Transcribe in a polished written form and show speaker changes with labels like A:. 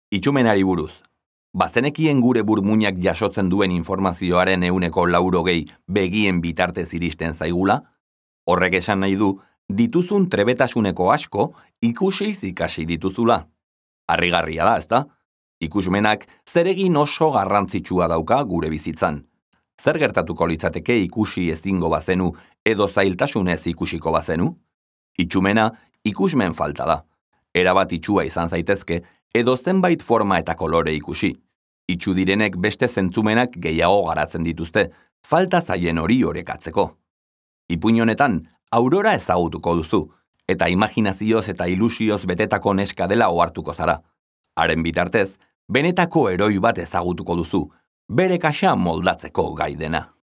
A: Itxumenari buruz. Bazenekien gure burmuinak jasotzen duen informazioaren 80% begien bitartez iristen zaigula? Horrek esan nahi du, dituzun trebetasuneko asko ikusiz ikasi dituzula. Harrigarria da, ezta? Ikusmenak zeregin oso garrantzitsua dauka gure bizitzan. Zer gertatuko litzateke ikusi ezingo bazenu edo zailtasunez ikusiko bazenu? Itxumena ikusmen falta da. Erabat itxua izan zaitezke edo zenbait forma eta kolore ikusi. Itxu direnek beste zentzumenak gehiago garatzen dituzte, falta zaien hori orekatzeko. Ipuin honetan, aurora ezagutuko duzu, eta imaginazioz eta ilusioz betetako neska dela ohartuko zara. Haren bitartez, benetako heroi bat ezagutuko duzu, bere kaxa moldatzeko gai dena.